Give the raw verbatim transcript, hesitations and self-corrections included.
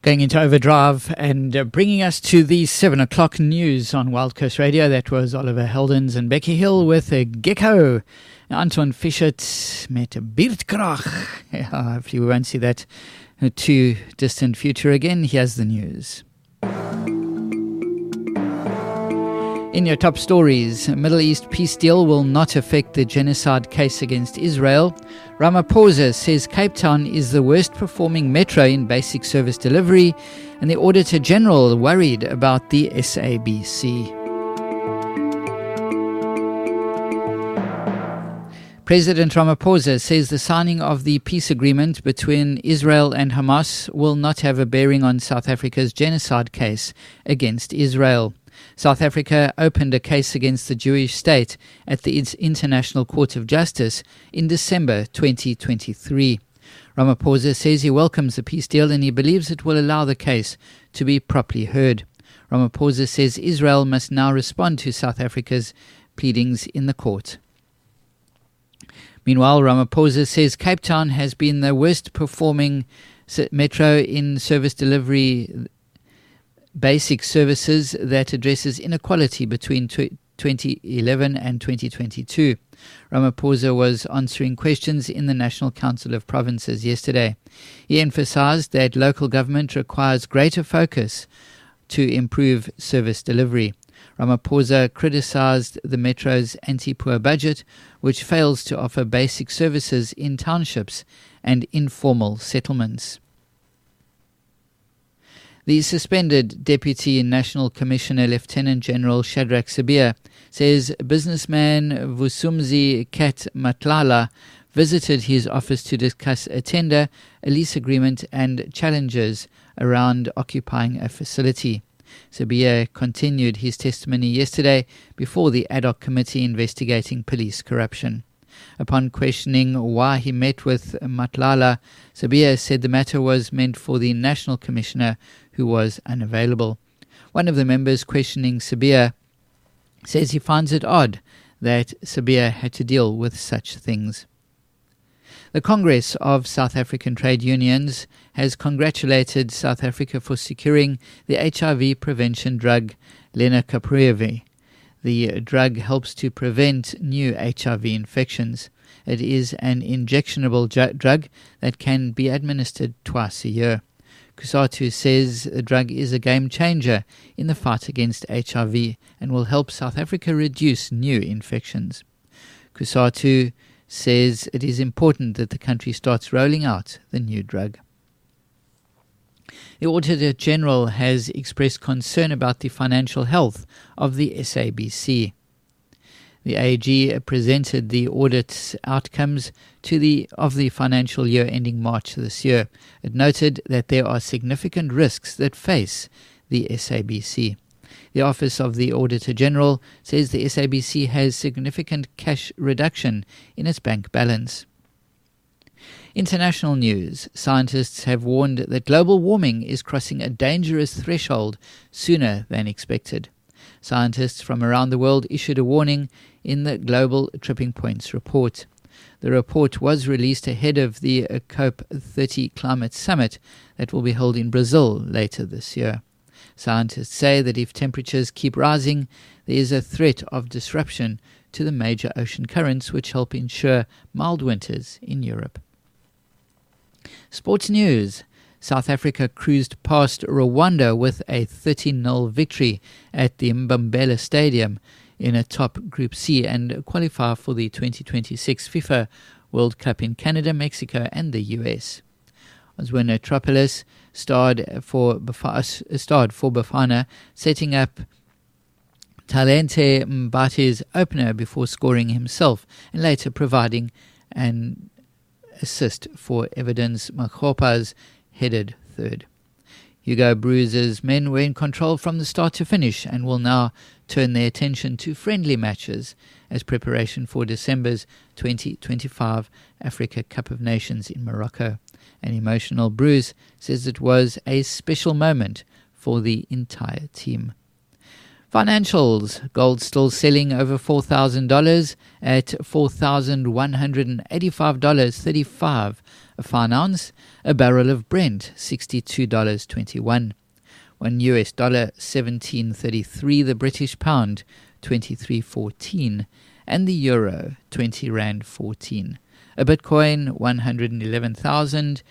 Going into overdrive and uh, bringing us to the seven o'clock news on Wild Coast Radio. That was Oliver Heldens and Becky Hill with a Gecko. Anton Fischert met Beerdkrach. Yeah, hopefully we won't see that too distant future again. Here's the news. In your top stories, Middle East peace deal will not affect the genocide case against Israel. Ramaphosa says Cape Town is the worst performing metro in basic service delivery, and the Auditor General worried about the S A B C. President Ramaphosa says the signing of the peace agreement between Israel and Hamas will not have a bearing on South Africa's genocide case against Israel. South Africa opened a case against the Jewish state at the International Court of Justice in December twenty twenty-three. Ramaphosa says he welcomes the peace deal and he believes it will allow the case to be properly heard. Ramaphosa says Israel must now respond to South Africa's pleadings in the court. Meanwhile, Ramaphosa says Cape Town has been the worst performing metro in service delivery basic services that addresses inequality between twenty eleven and twenty twenty-two. Ramaphosa was answering questions in the National Council of Provinces yesterday. He emphasized that local government requires greater focus to improve service delivery. Ramaphosa criticized the Metro's anti-poor budget, which fails to offer basic services in townships and informal settlements. The suspended Deputy National Commissioner Lieutenant General Shadrack Sibiya says businessman Vusumuzi Kat Matlala visited his office to discuss a tender, a lease agreement and challenges around occupying a facility. Sibiya continued his testimony yesterday before the ad hoc committee investigating police corruption. Upon questioning why he met with Matlala, Sibiya said the matter was meant for the National Commissioner, who was unavailable. One of the members questioning Sibiya says he finds it odd that Sibiya had to deal with such things. The Congress of South African Trade Unions has congratulated South Africa for securing the H I V prevention drug Lenacapavir. The drug helps to prevent new H I V infections. It is an injectionable ju- drug that can be administered twice a year. COSATU says the drug is a game changer in the fight against H I V and will help South Africa reduce new infections. COSATU says it is important that the country starts rolling out the new drug. The Auditor General has expressed concern about the financial health of the S A B C. The A G presented the audit outcomes to the of the financial year ending March this year. It noted that there are significant risks that face the S A B C. The Office of the Auditor General says the S A B C has significant cash reduction in its bank balance. International news. Scientists have warned that global warming is crossing a dangerous threshold sooner than expected. Scientists from around the world issued a warning in the Global Tripping Points report. The report was released ahead of the COP thirty climate summit that will be held in Brazil later this year. Scientists say that if temperatures keep rising, there is a threat of disruption to the major ocean currents which help ensure mild winters in Europe. Sports news. South Africa cruised past Rwanda with a thirty nil victory at the Mbombela Stadium in a top Group C and qualify for the twenty twenty-six FIFA World Cup in Canada, Mexico and the U S. Oswena starred for Bafana, starred for Bafana, setting up Talente Mbate's opener before scoring himself and later providing an assist for Evidence Makgopa's headed third. Hugo Broos's men were in control from the start to finish and will now turn their attention to friendly matches as preparation for December's twenty twenty-five Africa Cup of Nations in Morocco. An emotional Bruce says it was a special moment for the entire team. Financials. Gold still selling over four thousand dollars at four thousand one hundred eighty-five dollars and thirty-five cents a fine ounce. A barrel of Brent, sixty-two dollars twenty-one. One U S dollar, seventeen thirty-three. The British pound, twenty-three fourteen. And the euro, twenty rand fourteen. A Bitcoin, one hundred eleven thousand